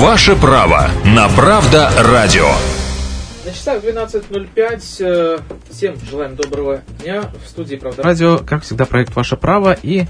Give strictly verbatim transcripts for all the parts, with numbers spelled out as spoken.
Ваше право на Правда радио. На часах двенадцать ноль пять. Всем желаем доброго дня. В студии Правда радио, как всегда, проект «Ваше право» и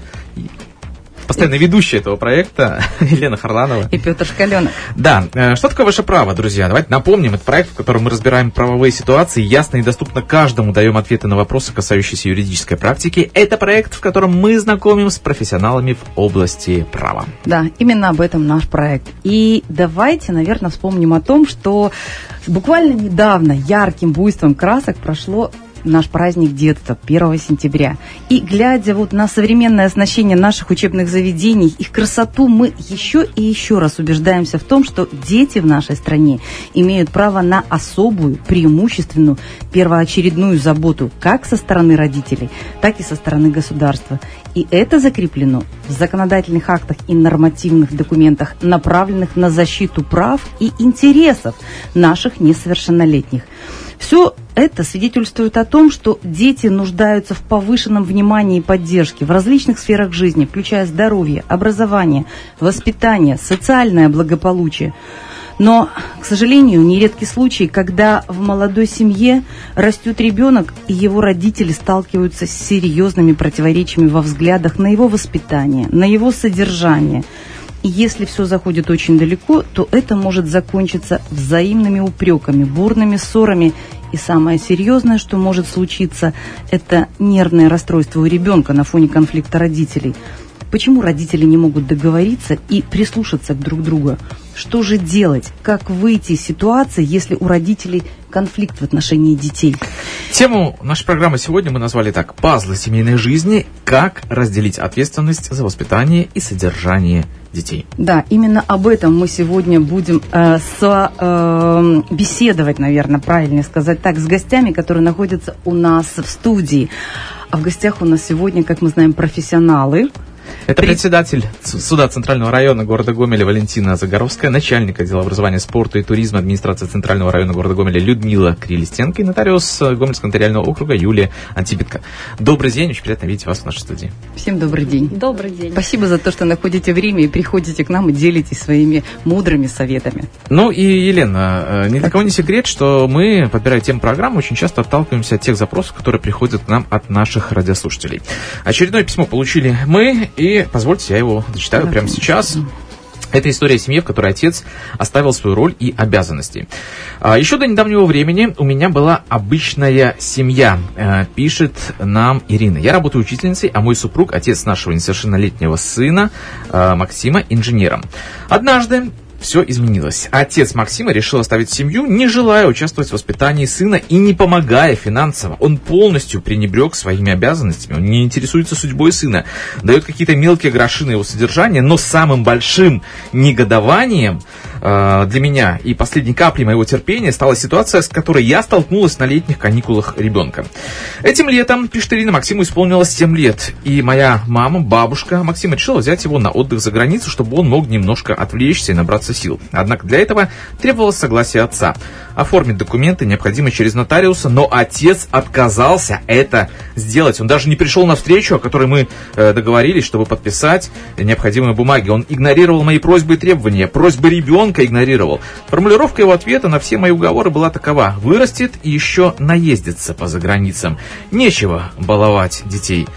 постоянный ведущий этого проекта Елена Харланова и Петр Шкаленок. Да, что такое «Ваше право», друзья? Давайте напомним, это проект, в котором мы разбираем правовые ситуации, ясно и доступно каждому даем ответы на вопросы, касающиеся юридической практики. Это проект, в котором мы знакомим с профессионалами в области права. Да, именно об этом наш проект. И давайте, наверное, вспомним о том, что буквально недавно ярким буйством красок прошло наш праздник детства, первого сентября. И глядя вот на современное оснащение наших учебных заведений, их красоту, мы еще и еще раз убеждаемся в том, что дети в нашей стране имеют право на особую, преимущественную, первоочередную заботу как со стороны родителей, так и со стороны государства. И это закреплено в законодательных актах и нормативных документах, направленных на защиту прав и интересов наших несовершеннолетних. Все это свидетельствует о том, что дети нуждаются в повышенном внимании и поддержке в различных сферах жизни, включая здоровье, образование, воспитание, социальное благополучие. Но, к сожалению, нередки случаи, когда в молодой семье растет ребенок, и его родители сталкиваются с серьезными противоречиями во взглядах на его воспитание, на его содержание. И если все заходит очень далеко, то это может закончиться взаимными упреками, бурными ссорами. И самое серьезное, что может случиться, это нервное расстройство у ребенка на фоне конфликта родителей. Почему родители не могут договориться и прислушаться друг к другу? Что же делать? Как выйти из ситуации, если у родителей конфликт в отношении детей? Тему нашей программы сегодня мы назвали так: «Пазлы семейной жизни. Как разделить ответственность за воспитание и содержание детей». Да, именно об этом мы сегодня будем э, со, э, беседовать, наверное, правильнее сказать так, с гостями, которые находятся у нас в студии. А в гостях у нас сегодня, как мы знаем, профессионалы. Это председатель суда Центрального района города Гомеля Валентина Загоровская, начальник отдела образования, спорта и туризма администрации Центрального района города Гомеля Людмила Крилистенко и нотариус Гомельского нотариального округа Юлия Антипенко. Добрый день, очень приятно видеть вас в нашей студии. Всем добрый день. Добрый день. Спасибо за то, что находите время и приходите к нам и делитесь своими мудрыми советами. Ну и, Елена, ни для кого не секрет, что мы, подбирая тему программы, очень часто отталкиваемся от тех запросов, которые приходят к нам от наших радиослушателей. Очередное письмо получили мы, и позвольте, я его зачитаю прямо сейчас. Это история семьи, в которой отец оставил свою роль и обязанности. Еще до недавнего времени у меня была обычная семья, пишет нам Ирина. Я работаю учительницей, а мой супруг, отец нашего несовершеннолетнего сына Максима, инженером. Однажды все изменилось. Отец Максима решил оставить семью, не желая участвовать в воспитании сына и не помогая финансово. Он полностью пренебрег своими обязанностями, он не интересуется судьбой сына, дает какие-то мелкие гроши на его содержание, но самым большим негодованием э, для меня и последней каплей моего терпения стала ситуация, с которой я столкнулась на летних каникулах ребенка. Этим летом, пишет Ирина, Максиму исполнилось семь лет, и моя мама, бабушка Максима, решила взять его на отдых за границу, чтобы он мог немножко отвлечься и набраться сил. Однако для этого требовалось согласие отца. Оформить документы необходимо через нотариуса, но отец отказался это сделать. Он даже не пришел на встречу, о которой мы э, договорились, чтобы подписать необходимые бумаги. Он игнорировал мои просьбы и требования, просьбы ребенка игнорировал. Формулировка его ответа на все мои уговоры была такова: вырастет и еще наездится по заграницам. Нечего баловать детей.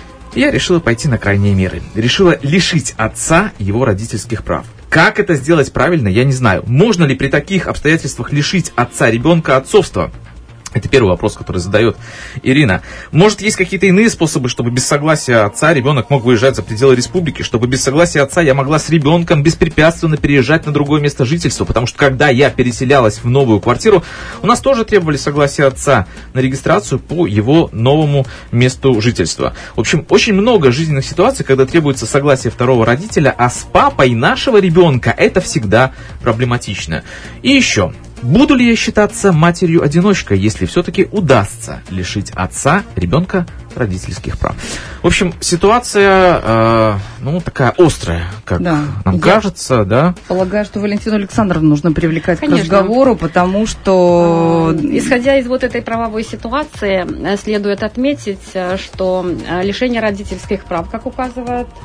Я решила пойти на крайние меры. Решила лишить отца его родительских прав. Как это сделать правильно, я не знаю. Можно ли при таких обстоятельствах лишить отца ребенка отцовства? Это первый вопрос, который задает Ирина. Может, есть какие-то иные способы, чтобы без согласия отца ребенок мог выезжать за пределы республики, чтобы без согласия отца я могла с ребенком беспрепятственно переезжать на другое место жительства? Потому что когда я переселялась в новую квартиру, у нас тоже требовали согласия отца на регистрацию по его новому месту жительства. В общем, очень много жизненных ситуаций, когда требуется согласие второго родителя, а с папой нашего ребенка это всегда проблематично. И еще. Буду ли я считаться матерью-одиночкой, если все-таки удастся лишить отца ребенка родительских прав? В общем, ситуация, э, ну, такая острая, как да. нам я кажется, да? Полагаю, что Валентину Александровну нужно привлекать Конечно. к разговору, потому что... Исходя из вот этой правовой ситуации, следует отметить, что лишение родительских прав, как указывает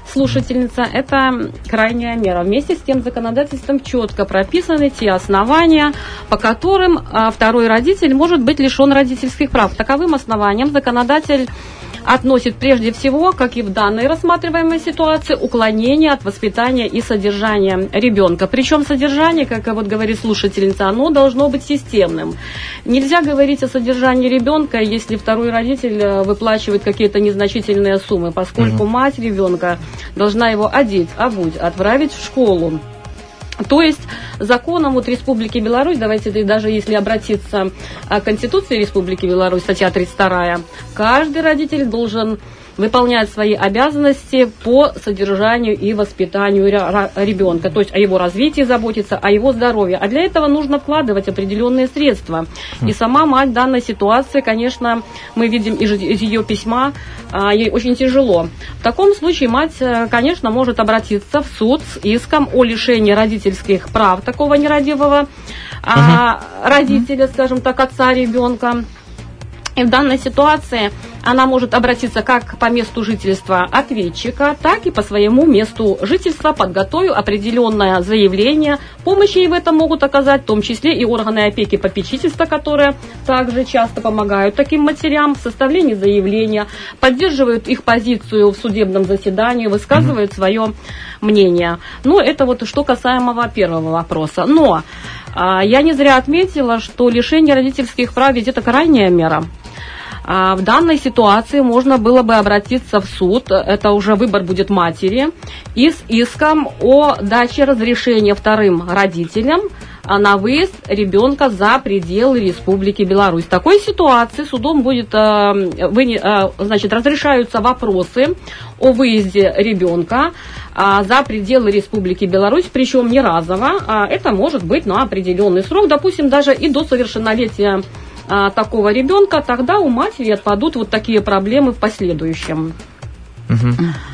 слушательница, это крайняя мера. Вместе с тем законодательством четко прописаны те основания, по которым а, второй родитель может быть лишен родительских прав. Таковым основанием законодатель относит прежде всего, как и в данной рассматриваемой ситуации, уклонение от воспитания и содержания ребенка. Причем содержание, как вот говорит слушательница, оно должно быть системным. Нельзя говорить о содержании ребенка, если второй родитель выплачивает какие-то незначительные суммы, поскольку угу. мать ребенка должна его одеть, обуть, отправить в школу. То есть законом вот Республики Беларусь, давайте даже если обратиться к Конституции Республики Беларусь, статья тридцать два, каждый родитель должен выполнять свои обязанности по содержанию и воспитанию ребенка, то есть о его развитии заботиться, о его здоровье. А для этого нужно вкладывать определенные средства. И сама мать в данной ситуации, конечно, мы видим из ее письма, ей очень тяжело. В таком случае мать, конечно, может обратиться в суд с иском о лишении родительских прав такого нерадивого uh-huh. родителя, скажем так, отца ребенка. И в данной ситуации она может обратиться как по месту жительства ответчика, так и по своему месту жительства, подготовив определенное заявление. Помощь ей в этом могут оказать, в том числе и органы опеки и попечительства, которые также часто помогают таким матерям в составлении заявления, поддерживают их позицию в судебном заседании, высказывают свое мнение. Ну, это вот что касаемо первого вопроса. Но а, я не зря отметила, что лишение родительских прав ведь это крайняя мера. В данной ситуации можно было бы обратиться в суд, это уже выбор будет матери, и с иском о даче разрешения вторым родителям на выезд ребенка за пределы Республики Беларусь. В такой ситуации судом будет, значит, разрешаются вопросы о выезде ребенка за пределы Республики Беларусь, причем не разово, а это может быть на определенный срок, допустим, даже и до совершеннолетия такого ребенка, тогда у матери отпадут вот такие проблемы в последующем. Угу.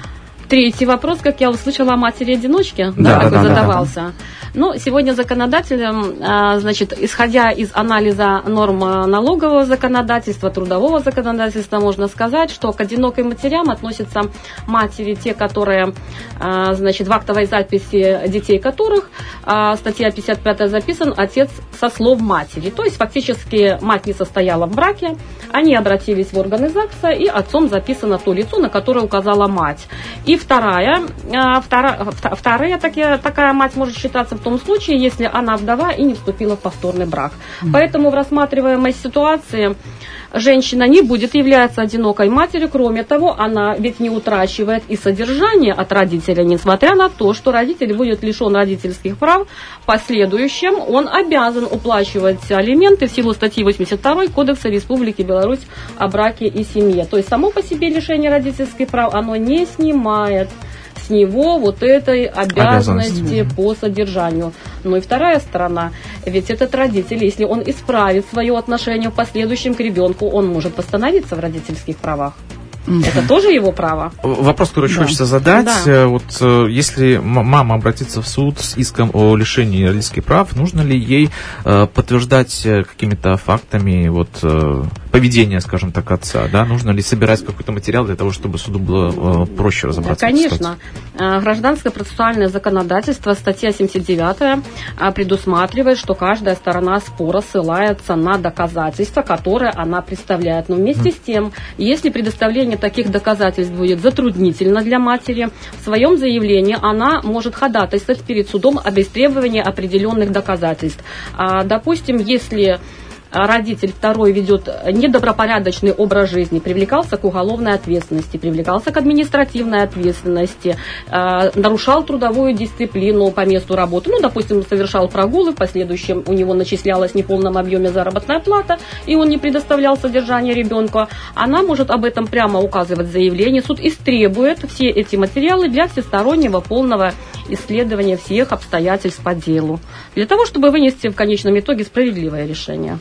Третий вопрос, как я услышала, о матери-одиночке, да, да, такой да, задавался. Да, да. Ну, сегодня законодателем, значит, исходя из анализа норм налогового законодательства, трудового законодательства, можно сказать, что к одиноким матерям относятся матери, те, которые, значит, в актовой записи детей которых, статья пятьдесят пять записан отец со слов матери. То есть, фактически, мать не состояла в браке, они обратились в органы ЗАГСа, и отцом записано то лицо, на которое указала мать. И вторая, вторая, вторая такая, такая мать может считаться в том случае, если она вдова и не вступила в повторный брак. Mm. Поэтому в рассматриваемой ситуации женщина не будет являться одинокой матерью. Кроме того, она ведь не утрачивает и содержание от родителя, несмотря на то, что родитель будет лишен родительских прав. В последующем он обязан уплачивать алименты в силу статьи восемьдесят два Кодекса Республики Беларусь о браке и семье. То есть само по себе лишение родительских прав, оно не снимает с него вот этой обязанности по содержанию. Но и вторая сторона, ведь этот родитель, если он исправит свое отношение в последующем к ребенку, он может восстановиться в родительских правах. Это тоже его право. Вопрос, который очень да. хочется задать. Да. Вот если мама обратится в суд с иском о лишении родительских прав, нужно ли ей э, подтверждать какими-то фактами вот, э, поведения, скажем так, отца? Да? Нужно ли собирать какой-то материал для того, чтобы суду было э, проще разобраться? Да, конечно. Гражданское процессуальное законодательство, статья семьдесят девять, предусматривает, что каждая сторона спора ссылается на доказательства, которые она представляет. Но вместе mm. с тем, если предоставление таких доказательств будет затруднительно для матери, в своем заявлении она может ходатайствовать перед судом об истребовании определенных доказательств. А, допустим, если родитель второй ведет недобропорядочный образ жизни, привлекался к уголовной ответственности, привлекался к административной ответственности, э, нарушал трудовую дисциплину по месту работы, ну, допустим, совершал прогулы, в последующем у него начислялась в неполном объеме заработная плата, и он не предоставлял содержание ребенка, она может об этом прямо указывать в заявлении, суд истребует все эти материалы для всестороннего полного исследования всех обстоятельств по делу, для того, чтобы вынести в конечном итоге справедливое решение.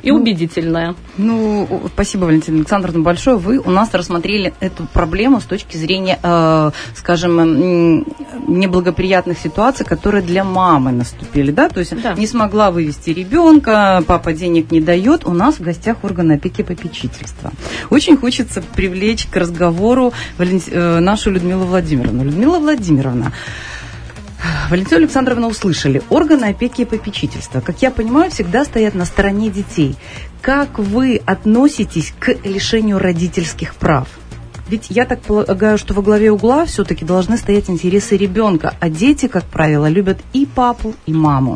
и ну, убедительная. Ну, спасибо, Валентина Александровна, большое. Вы у нас рассмотрели эту проблему с точки зрения, э, скажем, неблагоприятных ситуаций, которые для мамы наступили, да? То есть да. не смогла вывести ребенка, папа денег не дает. У нас в гостях органы опеки и попечительства. Очень хочется привлечь к разговору Валент... нашу Людмилу Владимировну. Людмила Владимировна, Валентину Александровну услышали. Органы опеки и попечительства, как я понимаю, всегда стоят на стороне детей. Как вы относитесь к лишению родительских прав? Ведь я так полагаю, что во главе угла все-таки должны стоять интересы ребенка, а дети, как правило, любят и папу, и маму.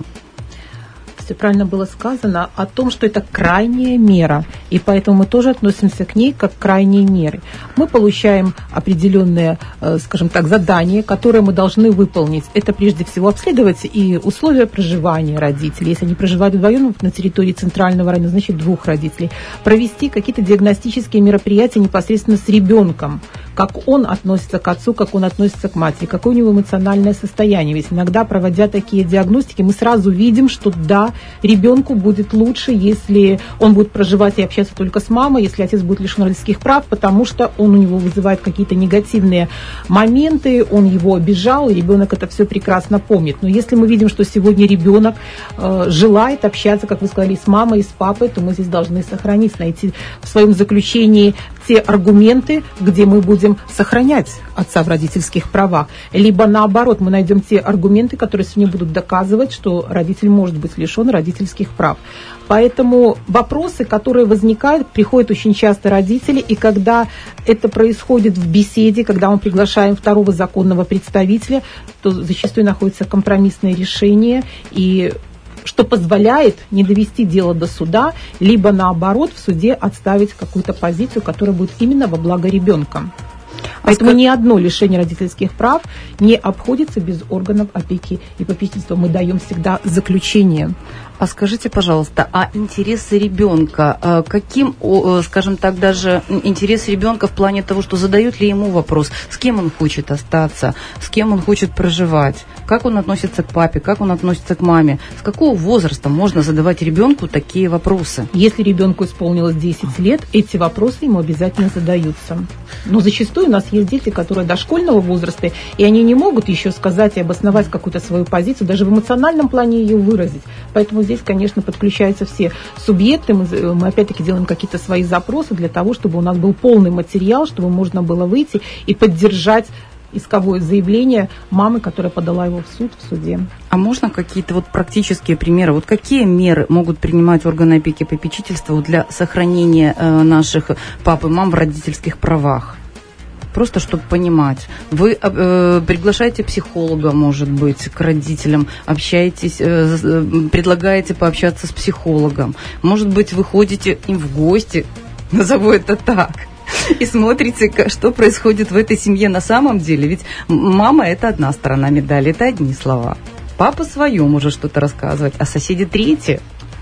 Все правильно было сказано о том, что это крайняя мера, и поэтому мы тоже относимся к ней как к крайней мере. Мы получаем определенные, скажем так, задания, которые мы должны выполнить. Это прежде всего обследовать и условия проживания родителей. Если они проживают вдвоем на территории центрального района, значит двух родителей. Провести какие-то диагностические мероприятия непосредственно с ребенком. Как он относится к отцу, как он относится к матери, какое у него эмоциональное состояние. Ведь иногда, проводя такие диагностики, мы сразу видим, что да, ребенку будет лучше, если он будет проживать и общаться только с мамой, если отец будет лишен родительских прав, потому что он у него вызывает какие-то негативные моменты, он его обижал, и ребенок это все прекрасно помнит. Но если мы видим, что сегодня ребенок э, желает общаться, как вы сказали, с мамой и с папой, то мы здесь должны сохранить, найти в своем заключении те аргументы, где мы будем сохранять отца в родительских правах. Либо наоборот, мы найдем те аргументы, которые сегодня будут доказывать, что родитель может быть лишен родительских прав. Поэтому вопросы, которые возникают, приходят очень часто родители, и когда это происходит в беседе, когда мы приглашаем второго законного представителя, то зачастую находится компромиссное решение, и что позволяет не довести дело до суда, либо наоборот в суде отставить какую-то позицию, которая будет именно во благо ребенка. Поэтому ни одно лишение родительских прав не обходится без органов опеки и попечительства. Мы даем всегда заключение. А скажите, пожалуйста, а интересы ребенка, каким, скажем так, даже интерес ребенка в плане того, что задают ли ему вопрос, с кем он хочет остаться, с кем он хочет проживать, как он относится к папе, как он относится к маме, с какого возраста можно задавать ребенку такие вопросы? Если ребенку исполнилось десять лет, эти вопросы ему обязательно задаются. Но зачастую у нас есть дети, которые дошкольного возраста, и они не могут еще сказать и обосновать какую-то свою позицию, даже в эмоциональном плане ее выразить. Поэтому здесь, конечно, подключаются все субъекты. Мы, мы опять-таки делаем какие-то свои запросы для того, чтобы у нас был полный материал, чтобы можно было выйти и поддержать исковое заявление мамы, которая подала его в суд, в суде. А можно какие-то вот практические примеры? Вот какие меры могут принимать органы опеки и попечительства для сохранения э, наших пап и мам в родительских правах? Просто чтобы понимать. Вы э, приглашаете психолога, может быть, к родителям, общаетесь, э, предлагаете пообщаться с психологом. Может быть, вы ходите им в гости, назову это так, и смотрите, что происходит в этой семье на самом деле. Ведь мама – это одна сторона медали, это одни слова. Папа свое может что-то рассказывать, а соседи третьи.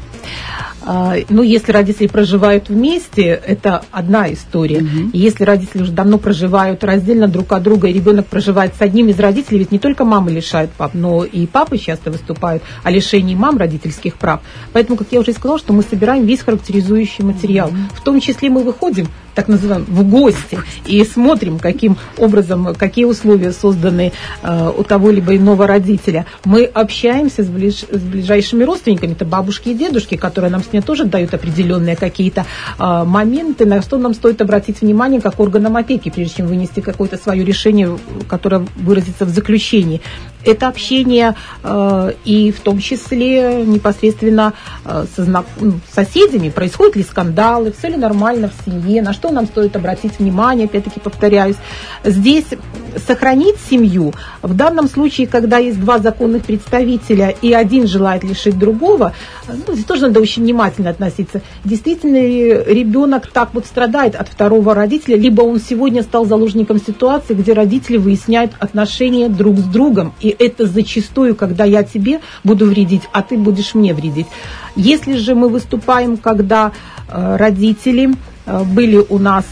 Ну, если родители проживают вместе, это одна история. Угу. Если родители уже давно проживают раздельно друг от друга, и ребенок проживает с одним из родителей, ведь не только мамы лишают пап, но и папы часто выступают о лишении мам родительских прав. Поэтому, как я уже сказала, что мы собираем весь характеризующий материал. Угу. В том числе мы выходим, так называем, в гости и смотрим, каким образом, какие условия созданы э, у того-либо иного родителя. Мы общаемся с, ближ, с ближайшими родственниками, это бабушки и дедушки, которые нам с ней тоже дают определенные какие-то э, моменты, на что нам стоит обратить внимание как органам опеки, прежде чем вынести какое-то свое решение, которое выразится в заключении. Это общение э, и в том числе непосредственно э, со знак... ну, соседями, происходят ли скандалы, все ли нормально в семье, на что нам стоит обратить внимание, опять-таки повторяюсь. Здесь сохранить семью, в данном случае, когда есть два законных представителя и один желает лишить другого, ну, здесь тоже надо очень внимательно относиться. Действительно ли ребенок так вот страдает от второго родителя, либо он сегодня стал заложником ситуации, где родители выясняют отношения друг с другом, и это зачастую, когда я тебе буду вредить, а ты будешь мне вредить. Если же мы выступаем, когда э, родители были у нас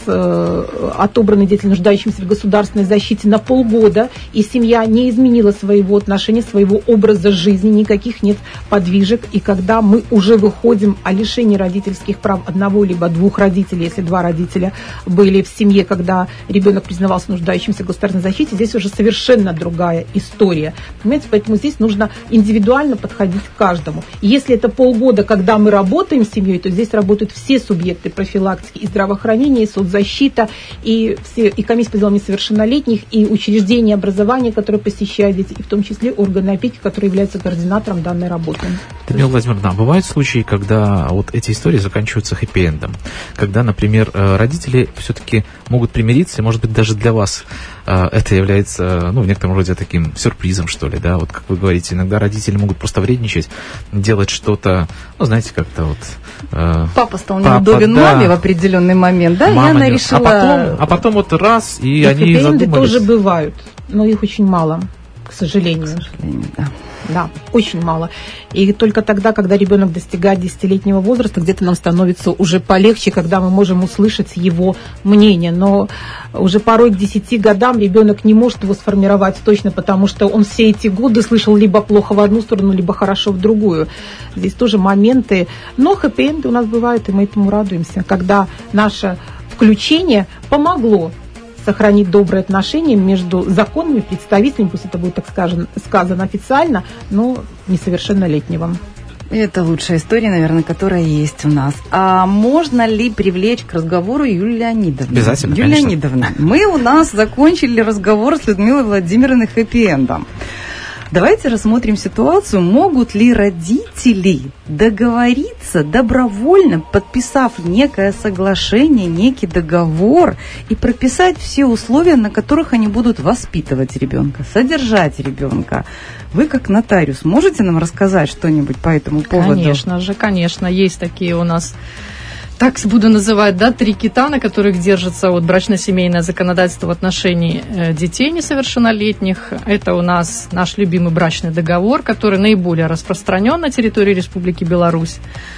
отобраны дети, нуждающиеся в государственной защите на полгода, и семья не изменила своего отношения, своего образа жизни, никаких нет подвижек. И когда мы уже выходим о лишении родительских прав одного либо двух родителей, если два родителя были в семье, когда ребенок признавался нуждающимся в государственной защите, здесь уже совершенно другая история. Понимаете, поэтому здесь нужно индивидуально подходить к каждому. И если это полгода, когда мы работаем с семьей, то здесь работают все субъекты профилактики, и здравоохранение, и соцзащита, и, все, и комиссия по делам несовершеннолетних, и учреждения образования, которые посещают дети, и в том числе органы опеки, которые являются координатором данной работы. Людмила Владимировна, бывают случаи, когда вот эти истории заканчиваются хэппи-эндом, когда, например, родители все-таки могут примириться, и, может быть, даже для вас это является, ну, в некотором роде таким сюрпризом, что ли, да, вот как вы говорите, иногда родители могут просто вредничать, делать что-то, ну, знаете, как-то вот... Э, папа стал папа, неудобен да, маме в определенный момент, да, мама и она не... решила... А потом, а потом вот раз, и, и они хэппи-энды задумались. тоже бывают, но их очень мало, к сожалению. К сожалению, да. Да, очень мало. И только тогда, когда ребенок достигает десятилетнего возраста, где-то нам становится уже полегче, когда мы можем услышать его мнение. Но уже порой к десяти годам ребенок не может его сформировать точно, потому что он все эти годы слышал либо плохо в одну сторону, либо хорошо в другую. Здесь тоже моменты. Но хэппи-энды у нас бывают, и мы этому радуемся, когда наше включение помогло сохранить добрые отношения между законными представителями, пусть это будет так скажем, сказано официально, но несовершеннолетнего. Это лучшая история, наверное, которая есть у нас. А можно ли привлечь к разговору Юлию Леонидовну? Обязательно, Юлия конечно. Леонидовна, мы у нас закончили разговор с Людмилой Владимировной хэппи-эндом. Давайте рассмотрим ситуацию, могут ли родители договориться добровольно, подписав некое соглашение, некий договор и прописать все условия, на которых они будут воспитывать ребенка, содержать ребенка. Вы, как нотариус, можете нам рассказать что-нибудь по этому поводу? Конечно же, конечно, есть такие у нас, так буду называть, да, три кита, на которых держится вот брачно-семейное законодательство в отношении детей несовершеннолетних. Это у нас наш любимый брачный договор, который наиболее распространен на территории Республики Беларусь.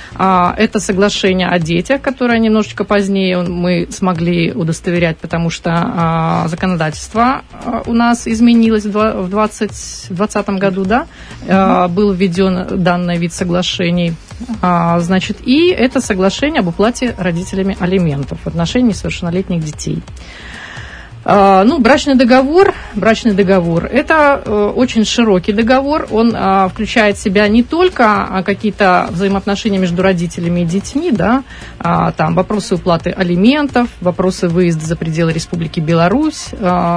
Это соглашение о детях, которое немножечко позднее мы смогли удостоверять, потому что законодательство у нас изменилось в двадцатом году, да, был введен данный вид соглашений. Значит, и это соглашение об уплате родителями алиментов в отношении несовершеннолетних детей. Ну, брачный договор, брачный договор – это очень широкий договор, он включает в себя не только какие-то взаимоотношения между родителями и детьми, да, там вопросы уплаты алиментов, вопросы выезда за пределы Республики Беларусь,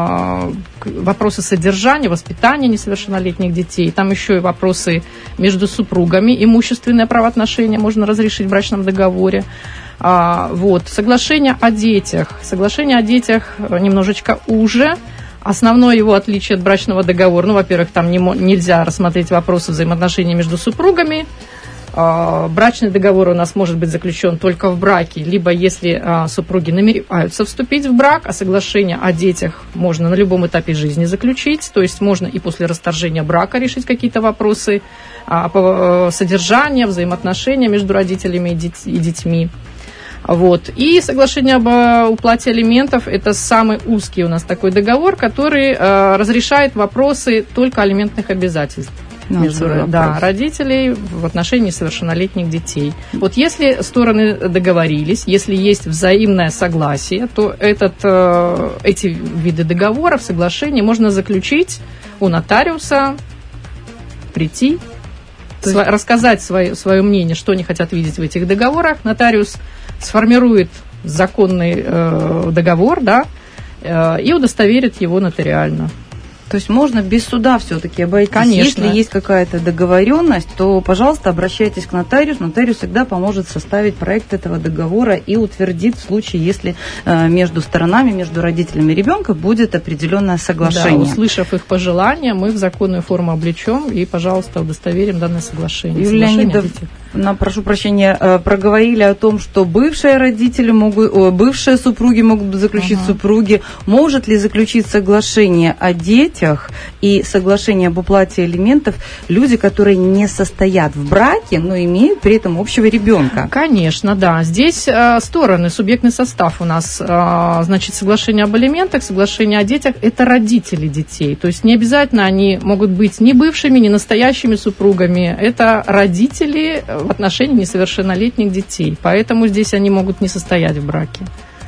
вопросы содержания, воспитания несовершеннолетних детей, там еще и вопросы между супругами, имущественные правоотношения можно разрешить в брачном договоре. А, вот, соглашение о детях. Соглашение о детях немножечко уже. Основное его отличие от брачного договора, ну, во-первых, там не, нельзя рассмотреть вопросы взаимоотношений между супругами. А, брачный договор у нас может быть заключен только в браке, либо если а, супруги намереваются вступить в брак, а соглашение о детях можно на любом этапе жизни заключить, то есть можно и после расторжения брака решить какие-то вопросы а, по содержанию, взаимоотношения между родителями и, деть, и детьми. Вот. И соглашение об уплате алиментов – это самый узкий у нас такой договор, который э, разрешает вопросы только алиментных обязательств между да, родителей в отношении несовершеннолетних детей. Вот если стороны договорились, если есть взаимное согласие, то этот, э, эти виды договоров, соглашений можно заключить у нотариуса, прийти, есть... св- рассказать свое, свое мнение, что они хотят видеть в этих договорах. Нотариус сформирует законный э, договор, да, э, и удостоверит его нотариально. То есть можно без суда все-таки обойтись. Конечно. Если есть какая-то договоренность, то, пожалуйста, обращайтесь к нотариусу. Нотариус всегда поможет составить проект этого договора и утвердит в случае, если э, между сторонами, между родителями ребенка будет определенное соглашение. Да, услышав их пожелания, мы в законную форму облечем и, пожалуйста, удостоверим данное соглашение. Юлия Леонидовна, нам, прошу прощения, проговорили о том, что бывшие родители могут, о, бывшие супруги могут заключить uh-huh. супруги. Может ли заключить соглашение о детях и соглашение об уплате алиментов люди, которые не состоят в браке, но имеют при этом общего ребенка? Конечно, да. Здесь э, стороны, субъектный состав у нас, э, значит, соглашение об алиментах, соглашение о детях – это родители детей. То есть не обязательно они могут быть ни бывшими, ни настоящими супругами. Это родители в отношении несовершеннолетних детей. Поэтому здесь они могут не состоять в браке.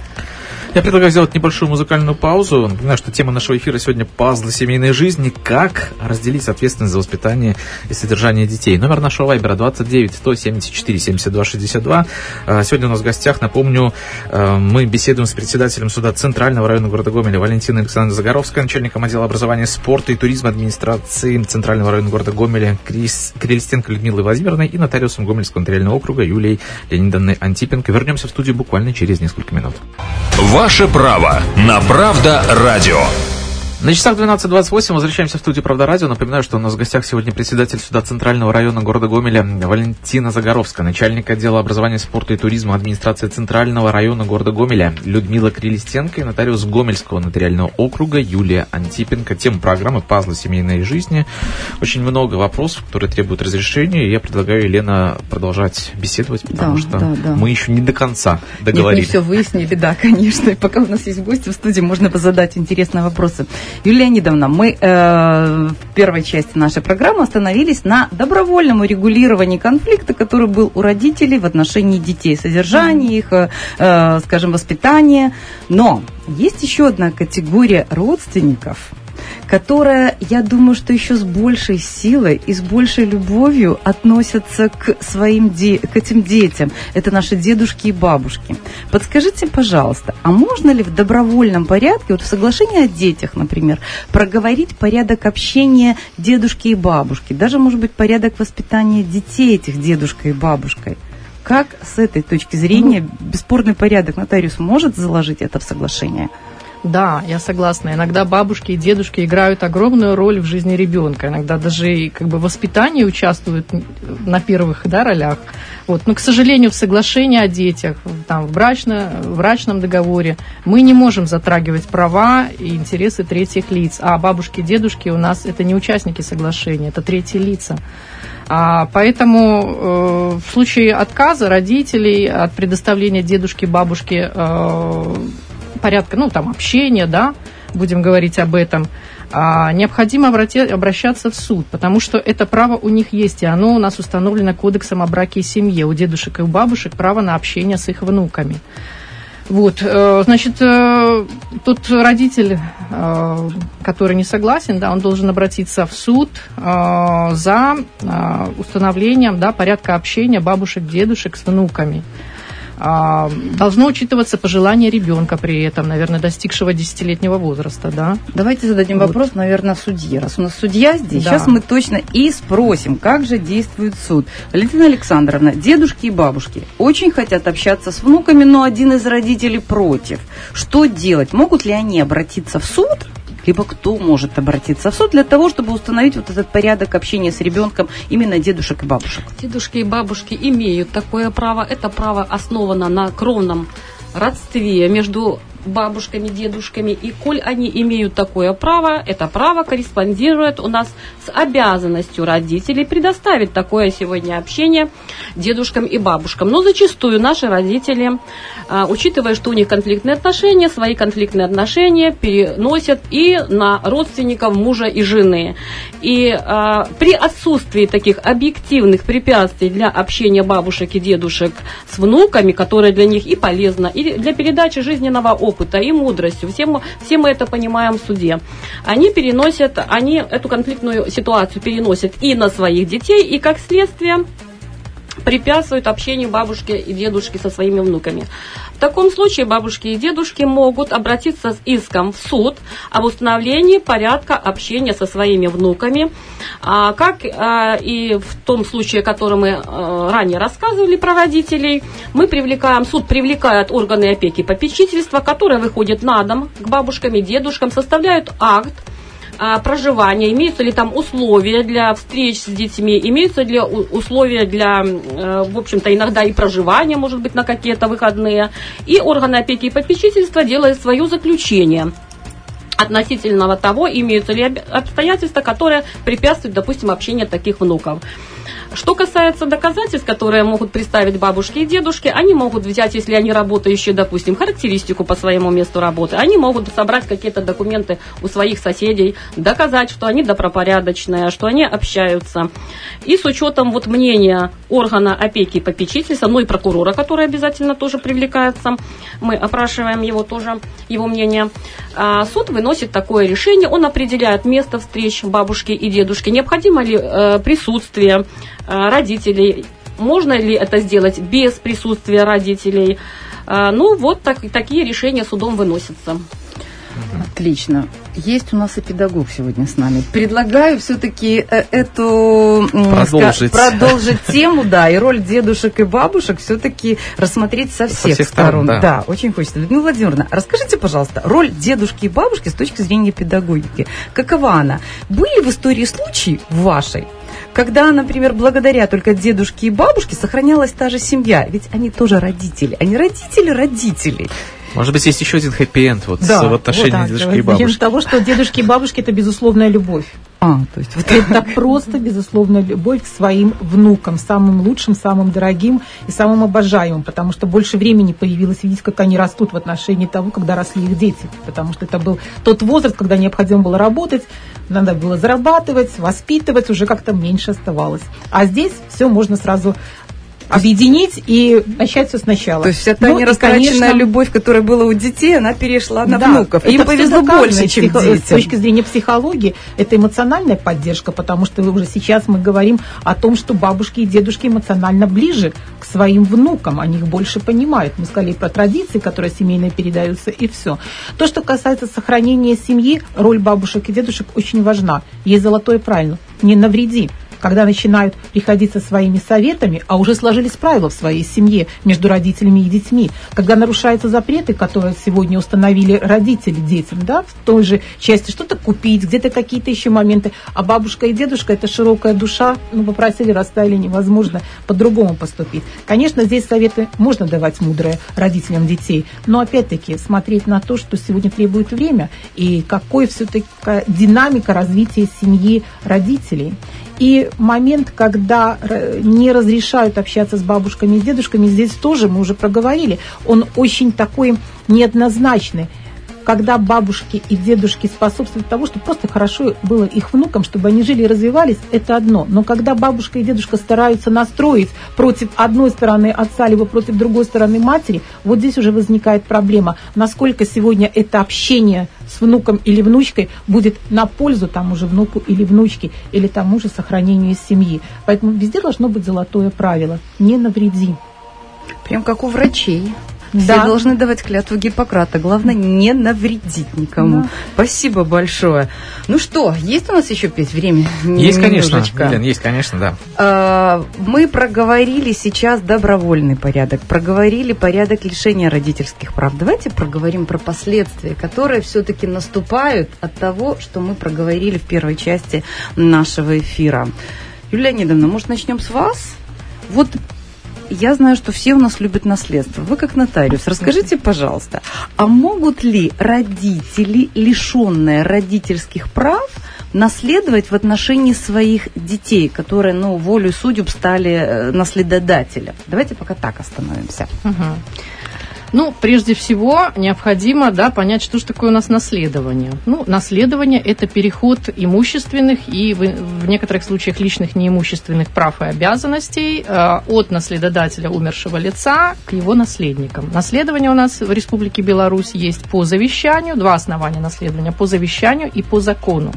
Я предлагаю сделать небольшую музыкальную паузу. Напоминаю, что тема нашего эфира сегодня – пазлы семейной жизни. Как разделить ответственность за воспитание и содержание детей. Номер нашего вайбера двадцать девять сто семьдесят четыре семьдесят два шестьдесят два. Сегодня у нас в гостях, напомню, мы беседуем с председателем суда Центрального района города Гомеля Валентиной Александровной Загоровской, начальником отдела образования, спорта и туризма администрации Центрального района города Гомеля Крилистенко Людмилой Владимировной и нотариусом Гомельского нотариального округа Юлией Леонидовной Антипенко. Вернемся в студию буквально через несколько минут. Ваше право на Правда радио. На часах двенадцать двадцать восемь возвращаемся в студию «Правда радио». Напоминаю, что у нас в гостях сегодня председатель суда Центрального района города Гомеля Валентина Загоровская, начальник отдела образования, спорта и туризма администрации Центрального района города Гомеля Людмила Крилистенко и нотариус Гомельского нотариального округа Юлия Антипенко. Тема программы «Пазлы семейной жизни». Очень много вопросов, которые требуют разрешения. И я предлагаю, Елена, продолжать беседовать, потому да, что да, да. мы еще не до конца договорились. Нет, мы все выяснили, да, конечно. И пока у нас есть гости в студии, можно задать интересные вопросы. Юлия Леонидовна, мы э, в первой части нашей программы остановились на добровольном урегулировании конфликта, который был у родителей в отношении детей, содержания их, э, скажем, воспитания. Но есть еще одна категория родственников, которая, я думаю, что еще с большей силой и с большей любовью относятся к своим де- к этим детям. Это наши дедушки и бабушки. Подскажите, пожалуйста, а можно ли в добровольном порядке, вот в соглашении о детях, например, проговорить порядок общения дедушки и бабушки, даже, может быть, порядок воспитания детей этих дедушкой и бабушкой? Как с этой точки зрения бесспорный порядок нотариус может заложить это в соглашение? Да, я согласна. Иногда бабушки и дедушки играют огромную роль в жизни ребенка. Иногда даже и как бы в воспитании участвуют на первых, да, ролях. Вот. Но, к сожалению, в соглашении о детях, там, в, брачно, в брачном договоре мы не можем затрагивать права и интересы третьих лиц. А бабушки и дедушки у нас это не участники соглашения, это третьи лица. А, поэтому э, в случае отказа родителей от предоставления дедушки, бабушки э, порядка, ну, там, общения, да, будем говорить об этом, а, необходимо обрати, обращаться в суд, потому что это право у них есть, и оно у нас установлено Кодексом о браке и семье. У дедушек и у бабушек право на общение с их внуками. Вот, э, значит, э, тот родитель, э, который не согласен, да, он должен обратиться в суд э, за э, установлением, да, порядка общения бабушек, дедушек с внуками. Должно учитываться пожелание ребенка при этом, наверное, достигшего десятилетнего возраста, да? Давайте зададим вот. вопрос, наверное, судье. Раз у нас судья здесь, да. Сейчас мы точно и спросим, как же действует суд. Валентина Александровна, дедушки и бабушки очень хотят общаться с внуками, но один из родителей против. Что делать? Могут ли они обратиться в суд? Либо кто может обратиться в суд для того, чтобы установить вот этот порядок общения с ребенком именно дедушек и бабушек? Дедушки и бабушки имеют такое право. Это право основано на кровном родстве между бабушками, дедушками. И коль они имеют такое право, это право корреспондирует у нас с обязанностью родителей предоставить такое сегодня общение дедушкам и бабушкам. Но зачастую наши родители, учитывая, что у них конфликтные отношения, свои конфликтные отношения переносят и на родственников мужа и жены. И а, при отсутствии таких объективных препятствий для общения бабушек и дедушек с внуками, которое для них и полезно, и для передачи жизненного опыта, и мудростью, все мы, все мы это понимаем в суде, они переносят, они эту конфликтную ситуацию переносят и на своих детей, и как следствие препятствуют общению бабушки и дедушки со своими внуками. В таком случае бабушки и дедушки могут обратиться с иском в суд об установлении порядка общения со своими внуками, а, как а, и в том случае, который мы а, ранее рассказывали про родителей, мы привлекаем, суд привлекает органы опеки и попечительства, которые выходят на дом к бабушкам и дедушкам, составляют акт а, проживания, имеются ли там условия для встреч с детьми, имеются ли условия для, а, в общем-то, иногда и проживания, может быть, на какие-то выходные. И органы опеки и попечительства делают свое заключение относительно того, имеются ли обстоятельства, которые препятствуют, допустим, общению таких внуков. Что касается доказательств, которые могут представить бабушки и дедушки, они могут взять, если они работающие, допустим, характеристику по своему месту работы, они могут собрать какие-то документы у своих соседей, доказать, что они добропорядочные, что они общаются. И с учетом вот мнения органа опеки и попечительства, ну и прокурора, который обязательно тоже привлекается, мы опрашиваем его тоже, его мнение, суд выносит такое решение, он определяет место встреч бабушки и дедушки, необходимо ли присутствие родителей, можно ли это сделать без присутствия родителей. Ну, вот так, такие решения судом выносятся. Отлично. Есть у нас и педагог сегодня с нами. Предлагаю все-таки эту продолжить. продолжить тему, да, и роль дедушек и бабушек все-таки рассмотреть со всех, со всех сторон. сторон да. да, очень хочется. Людмила Владимировна, расскажите, пожалуйста, роль дедушки и бабушки с точки зрения педагогики. Какова она? Были в истории случаи в вашей, когда, например, благодаря только дедушке и бабушке сохранялась та же семья? Ведь они тоже родители. Они родители родителей. Может быть, есть еще один хэппи-энд вот да, в отношении вот, дедушки да, и бабушки. того, что дедушки и бабушки – это безусловная любовь. А, то есть вот это просто безусловная любовь к своим внукам, самым лучшим, самым дорогим и самым обожаемым, потому что больше времени появилось видеть, как они растут в отношении того, когда росли их дети, потому что это был тот возраст, когда необходимо было работать, надо было зарабатывать, воспитывать, уже как-то меньше оставалось. А здесь все можно сразу объединить и начать все сначала. То есть вся та ну, нерастраченная конечно, любовь, которая была у детей, она перешла на да, внуков. Им повезло больше, чем психо... детям. С точки зрения психологии, это эмоциональная поддержка, потому что уже сейчас мы говорим о том, что бабушки и дедушки эмоционально ближе к своим внукам, они их больше понимают. Мы сказали про традиции, которые семейно передаются, и все. То, что касается сохранения семьи, роль бабушек и дедушек очень важна. Есть золотое правило – не навреди. Когда начинают приходить со своими советами, а уже сложились правила в своей семье между родителями и детьми, когда нарушаются запреты, которые сегодня установили родители детям, да, в той же части что-то купить, где-то какие-то еще моменты, а бабушка и дедушка – это широкая душа, ну, попросили, расставили, невозможно по-другому поступить. Конечно, здесь советы можно давать мудрые родителям детей, но опять-таки смотреть на то, что сегодня требует время, и какой все-таки динамика развития семьи родителей. И момент, когда не разрешают общаться с бабушками и дедушками, здесь тоже мы уже проговорили, он очень такой неоднозначный. Когда бабушки и дедушки способствуют тому, чтобы просто хорошо было их внукам, чтобы они жили и развивались, это одно. Но когда бабушка и дедушка стараются настроить против одной стороны отца, либо против другой стороны матери, вот здесь уже возникает проблема, насколько сегодня это общение с внуком или внучкой будет на пользу тому же внуку или внучке, или тому же сохранению семьи. Поэтому везде должно быть золотое правило – не навреди. Прям как у врачей. Все да. должны давать клятву Гиппократа. Главное, не навредить никому. Да. Спасибо большое. Ну что, есть у нас еще петь время? Есть, конечно, Елена, есть, конечно, да. Мы проговорили сейчас добровольный порядок, проговорили порядок лишения родительских прав. Давайте проговорим про последствия, которые все-таки наступают от того, что мы проговорили в первой части нашего эфира. Юлия Леонидовна, может, начнем с вас? Вот я знаю, что все у нас любят наследство. Вы как нотариус, расскажите, пожалуйста, а могут ли родители, лишенные родительских прав, наследовать в отношении своих детей, которые, ну, волей судеб стали наследодателем? Давайте пока так остановимся. Угу. Ну, прежде всего, необходимо, да, понять, что же такое у нас наследование. Ну, наследование – это переход имущественных и, в, в некоторых случаях, личных неимущественных прав и обязанностей э, от наследодателя умершего лица к его наследникам. Наследование у нас в Республике Беларусь есть по завещанию, два основания наследования – по завещанию и по закону.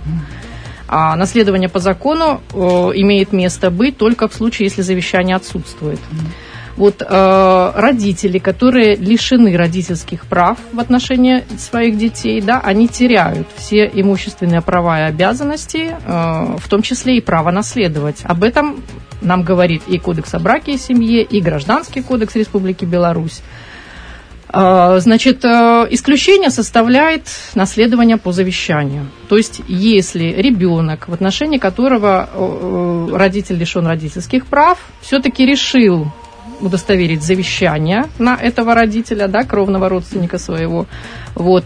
А наследование по закону э, имеет место быть только в случае, если завещание отсутствует. Вот э, родители, которые лишены родительских прав в отношении своих детей, да, они теряют все имущественные права и обязанности, э, в том числе и право наследовать. Об этом нам говорит и Кодекс о браке и семье, и Гражданский кодекс Республики Беларусь. Значит, исключение составляет наследование по завещанию. То есть, если ребенок, в отношении которого родитель лишен родительских прав, все-таки решил удостоверить завещание на этого родителя, да, кровного родственника своего, вот,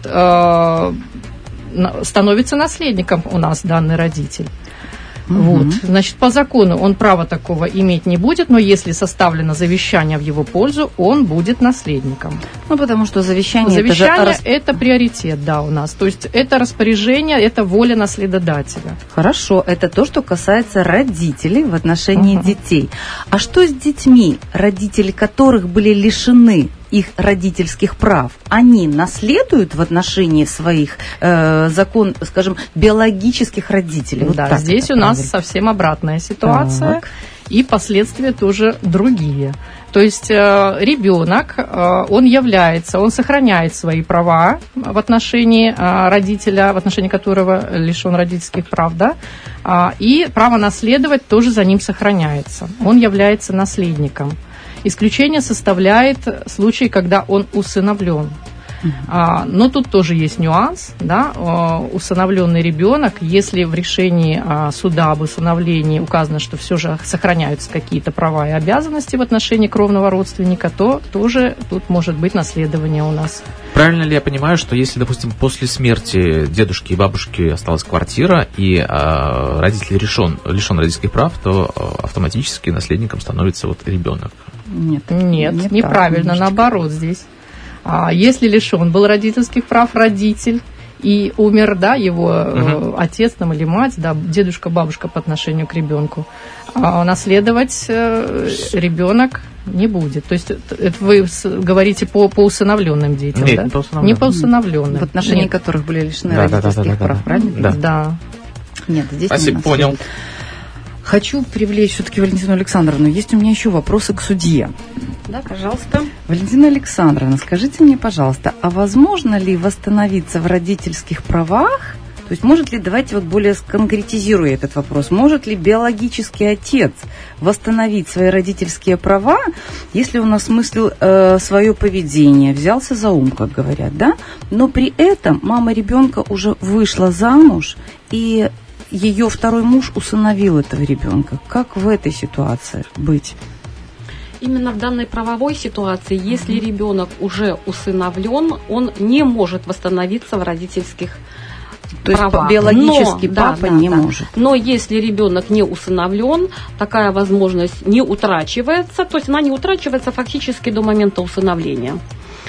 становится наследником у нас данный родитель. Угу. Вот. Значит, по закону он права такого иметь не будет, но если составлено завещание в его пользу, он будет наследником. Ну, потому что завещание... Завещание это, же... это приоритет, да, у нас. То есть это распоряжение, это воля наследодателя. Хорошо, это то, что касается родителей в отношении угу. детей. А что с детьми, родители которых были лишены их родительских прав, они наследуют в отношении своих э, закон, скажем, биологических родителей? Вот да, здесь у нас совсем обратная ситуация, так. И последствия тоже другие. То есть э, ребенок, э, он является, он сохраняет свои права в отношении э, родителя, в отношении которого лишен родительских прав, да, э, и право наследовать тоже за ним сохраняется. Он является наследником. Исключение составляет случай, когда он усыновлен. Uh-huh. А, но тут тоже есть нюанс, да, а, усыновленный ребенок, если в решении а, суда об усыновлении указано, что все же сохраняются какие-то права и обязанности в отношении кровного родственника, то тоже тут может быть наследование у нас. Правильно ли я понимаю, что если, допустим, после смерти дедушки и бабушки осталась квартира, и а, родитель лишен, лишен родительских прав, то а, автоматически наследником становится вот ребенок? Нет, Нет не неправильно, так, наоборот здесь. А если лишен был родительских прав родитель и умер, да, его угу. отец там, или мать, да, дедушка, бабушка по отношению к ребенку, а наследовать э, ребенок не будет. То есть это вы говорите по, по усыновленным детям, Нет, да? Не по усыновленным. Не по усыновленным. В отношении Нет. которых были лишены да, родительских да, да, да, прав, да, правильно? Да. да. Нет, здесь Спасибо, не понял. Хочу привлечь все-таки Валентину Александровну. Есть у меня еще вопросы к судье. Да, пожалуйста. Валентина Александровна, скажите мне, пожалуйста, а возможно ли восстановиться в родительских правах? То есть может ли, давайте вот более сконкретизируя этот вопрос, может ли биологический отец восстановить свои родительские права, если он осмыслил э, свое поведение, взялся за ум, как говорят, да? Но при этом мама ребенка уже вышла замуж, и ее второй муж усыновил этого ребенка. Как в этой ситуации быть? Именно в данной правовой ситуации, если mm-hmm. ребенок уже усыновлен, он не может восстановиться в родительских То правах. есть биологически Но, папа да, не да, может. Но если ребенок не усыновлен, такая возможность не утрачивается, то есть она не утрачивается фактически до момента усыновления.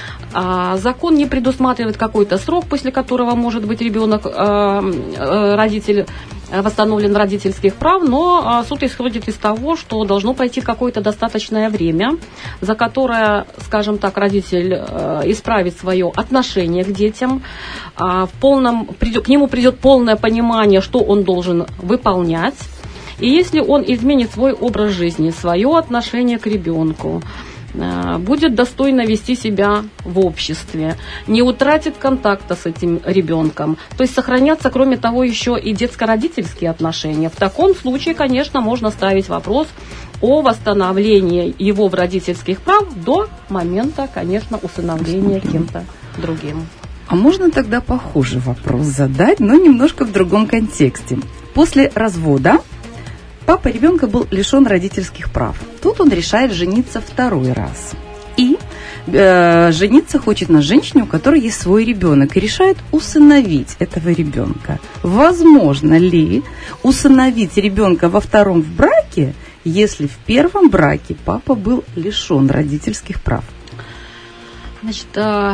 А закон не предусматривает какой-то срок, после которого может быть ребенок, э, э, родитель восстановлен родительских прав, но суд исходит из того, что должно пройти какое-то достаточное время, за которое, скажем так, родитель э, исправит свое отношение к детям, э, в полном, придет, к нему придет полное понимание, что он должен выполнять. И если он изменит свой образ жизни, свое отношение к ребенку, будет достойно вести себя в обществе, не утратит контакта с этим ребенком. То есть сохранятся, кроме того, еще и детско-родительские отношения. В таком случае, конечно, можно ставить вопрос о восстановлении его в родительских прав до момента, конечно, усыновления кем-то другим. А можно тогда похожий вопрос задать, но немножко в другом контексте. После развода папа ребенка был лишен родительских прав. Тут он решает жениться второй раз. И э, жениться хочет на женщине, у которой есть свой ребенок, и решает усыновить этого ребенка. Возможно ли усыновить ребенка во втором в браке, если в первом браке папа был лишен родительских прав? Значит, э...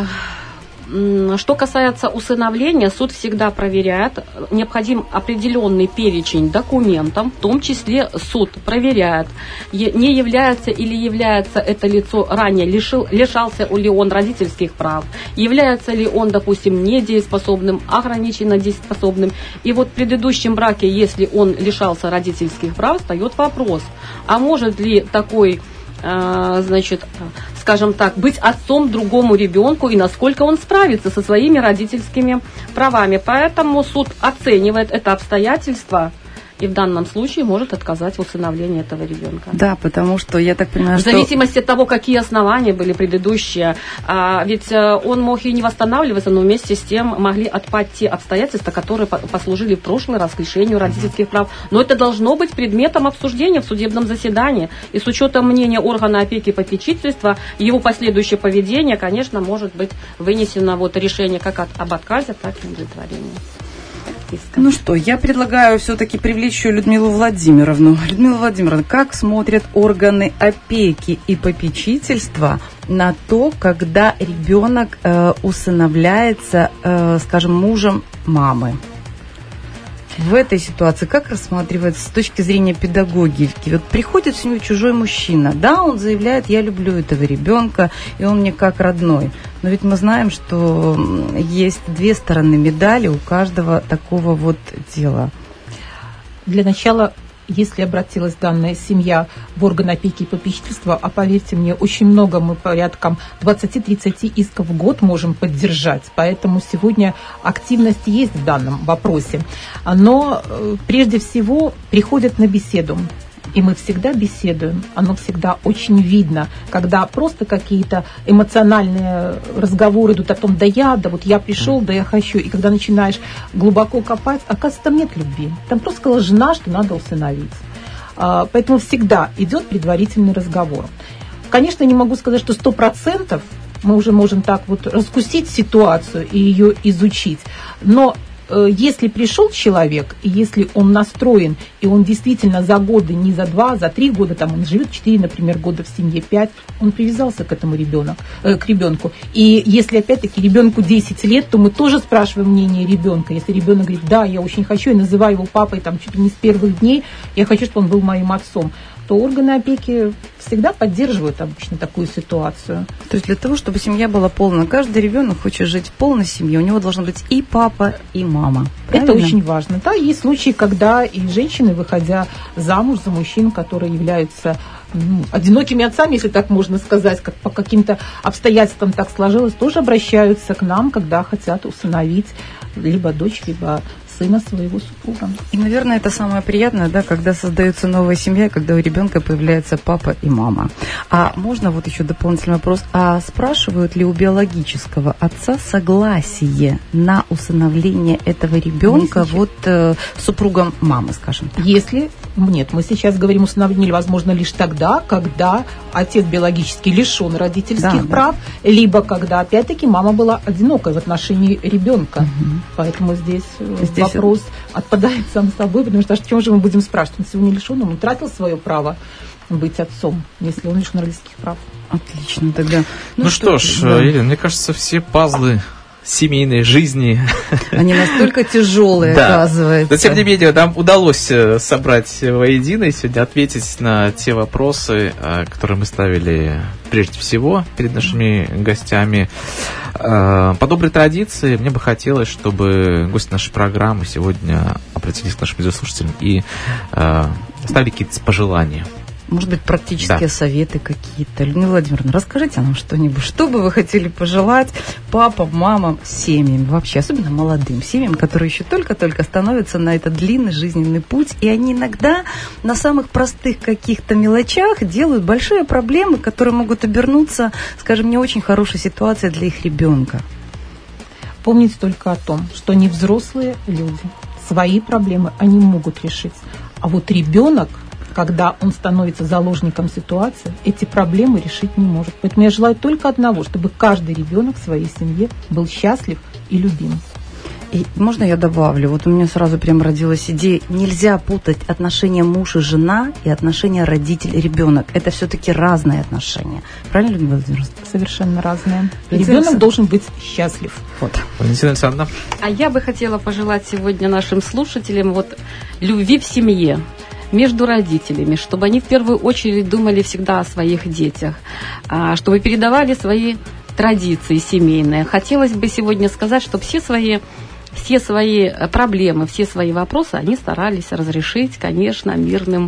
Что касается усыновления, суд всегда проверяет, необходим определенный перечень документов, в том числе суд проверяет, не является или является это лицо ранее, лишил, лишался ли он родительских прав, является ли он, допустим, недееспособным, ограниченно дееспособным. И вот в предыдущем браке, если он лишался родительских прав, встает вопрос, а может ли такой, значит, скажем так, быть отцом другому ребенку и насколько он справится со своими родительскими правами. Поэтому суд оценивает это обстоятельство и в данном случае может отказать в усыновлении этого ребенка. Да, потому что я так понимаю, в что... зависимости от того, какие основания были предыдущие. А, ведь он мог и не восстанавливаться, но вместе с тем могли отпасть те обстоятельства, которые послужили в прошлый раз к лишению родительских прав. Но это должно быть предметом обсуждения в судебном заседании. И с учетом мнения органа опеки и попечительства, его последующее поведение, конечно, может быть вынесено вот решение как от, об отказе, так и удовлетворении. Ну что, я предлагаю все-таки привлечь Людмилу Владимировну. Людмила Владимировна, как смотрят органы опеки и попечительства на то, когда ребенок э, усыновляется, э, скажем, мужем мамы? В этой ситуации как рассматривается с точки зрения педагогики? Вот приходит в семью чужой мужчина, да, он заявляет, я люблю этого ребенка, и он мне как родной. Но ведь мы знаем, что есть две стороны медали у каждого такого вот дела. Для начала, если обратилась данная семья в орган опеки и попечительства, а поверьте мне, очень много, мы порядком двадцать-тридцать исков в год можем поддержать, поэтому сегодня активность есть в данном вопросе. Но прежде всего приходят на беседу. И мы всегда беседуем, оно всегда очень видно, когда просто какие-то эмоциональные разговоры идут о том, да я, да вот я пришел, да я хочу, и когда начинаешь глубоко копать, оказывается, там нет любви. Там просто сказала жена, что надо усыновить. Поэтому всегда идет предварительный разговор. Конечно, не могу сказать, что сто процентов мы уже можем так вот раскусить ситуацию и ее изучить, но если пришел человек, и если он настроен, и он действительно за годы, не за два, за три года, там он живет четыре, например, года в семье, пять, он привязался к этому ребенку, э, к ребенку. И если, опять-таки, ребенку десять лет, то мы тоже спрашиваем мнение ребенка. Если ребенок говорит, да, я очень хочу, я называю его папой там чуть ли не с первых дней, я хочу, чтобы он был моим отцом, то органы опеки всегда поддерживают обычно такую ситуацию. То есть для того, чтобы семья была полна, каждый ребенок хочет жить в полной семье, у него должен быть и папа, и мама. Правильно? Это очень важно. Да, есть случаи, когда и женщины, выходя замуж за мужчин, которые являются ну, одинокими отцами, если так можно сказать, как по каким-то обстоятельствам так сложилось, тоже обращаются к нам, когда хотят усыновить либо дочь, либо сына своего супруга. И, наверное, это самое приятное, да, когда создается новая семья, когда у ребенка появляется папа и мама. А можно вот еще дополнительный вопрос? А спрашивают ли у биологического отца согласие на усыновление этого ребенка вот э, супругом мамы, скажем так? Если нет, мы сейчас говорим, усыновление возможно лишь тогда, когда отец биологически лишен родительских да, прав, да. либо когда, опять-таки, мама была одинокой в отношении ребенка. Угу. Поэтому здесь, здесь вопрос это... отпадает сам собой, потому что о чем же мы будем спрашивать? Он сегодня лишен, он утратил свое право быть отцом, если он лишен родительских прав. Отлично, тогда. Ну, ну что, что ж, да. Елена, мне кажется, все пазлы семейной жизни. Они настолько тяжелые, да. оказывается. Но, тем не менее, нам удалось собрать воедино и сегодня ответить на те вопросы, которые мы ставили прежде всего перед нашими гостями. По доброй традиции, мне бы хотелось, чтобы гости нашей программы сегодня обратились к нашим радиослушателям и оставили какие-то пожелания. Может быть, практические да. советы какие-то. Людмила Владимировна, расскажите нам что-нибудь. Что бы вы хотели пожелать папам, мамам, семьям, вообще, особенно молодым семьям, которые еще только-только становятся на этот длинный жизненный путь, и они иногда на самых простых каких-то мелочах делают большие проблемы, которые могут обернуться, скажем, не очень хорошей ситуацией для их ребенка. Помните только о том, что не взрослые люди свои проблемы они могут решить, а вот ребенок, когда он становится заложником ситуации, эти проблемы решить не может. Поэтому я желаю только одного, чтобы каждый ребенок в своей семье был счастлив и любим. И можно я добавлю? Вот у меня сразу прям родилась идея. Нельзя путать отношения муж и жена и отношения родитель-ребенок. Это все-таки разные отношения. Правильно, Людмила Владимировна? Совершенно разные. Ребенок должен быть счастлив. Вот. Валентина Александровна. А я бы хотела пожелать сегодня нашим слушателям вот любви в семье между родителями, чтобы они в первую очередь думали всегда о своих детях, чтобы передавали свои традиции семейные. Хотелось бы сегодня сказать, чтобы все свои, все свои проблемы, все свои вопросы они старались разрешить, конечно, мирным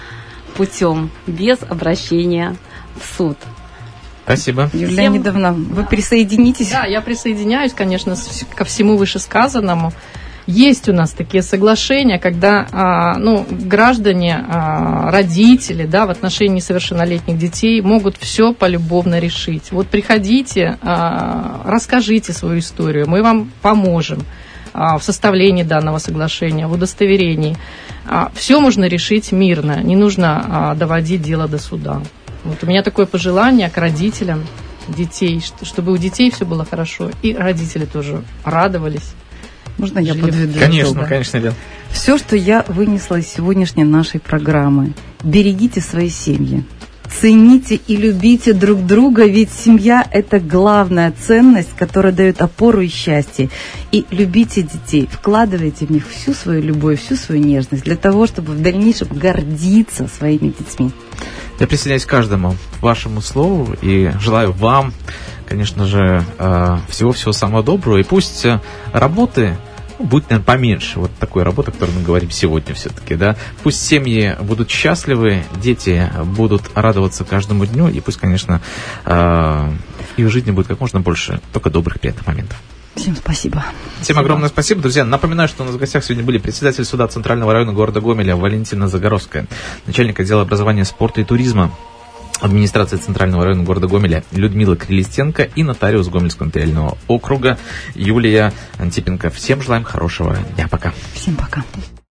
путем, без обращения в суд. Спасибо. Юлия Всем... Леонидовна, вы присоединитесь? Да, я присоединяюсь, конечно, ко всему вышесказанному. Есть у нас такие соглашения, когда а, ну, граждане, а, родители, да, в отношении несовершеннолетних детей могут все полюбовно решить. Вот приходите, а, расскажите свою историю, мы вам поможем а, в составлении данного соглашения, в удостоверении. А, все можно решить мирно, не нужно а, доводить дело до суда. Вот у меня такое пожелание к родителям детей, чтобы у детей все было хорошо, и родители тоже радовались. Можно я Жили. подведу? Конечно, итог? конечно, Лен. Все, что я вынесла из сегодняшней нашей программы. Берегите свои семьи. Цените и любите друг друга, ведь семья – это главная ценность, которая дает опору и счастье. И любите детей, вкладывайте в них всю свою любовь, всю свою нежность, для того, чтобы в дальнейшем гордиться своими детьми. Я присоединяюсь к каждому вашему слову и желаю вам, конечно же, всего-всего самого доброго. И пусть работы будет, наверное, поменьше. Вот такой работы, о которой мы говорим сегодня все-таки, да. Пусть семьи будут счастливы, дети будут радоваться каждому дню, и пусть, конечно, их в жизни будет как можно больше только добрых и приятных моментов. Всем спасибо. Всем спасибо. огромное спасибо, друзья. Напоминаю, что у нас в гостях сегодня были председатель суда Центрального района города Гомеля Валентина Загоровская, начальник отдела образования, спорта и туризма администрации Центрального района города Гомеля Людмила Крилистенко и нотариус Гомельского нотариального округа Юлия Антипенко. Всем желаем хорошего дня. Пока. Всем пока.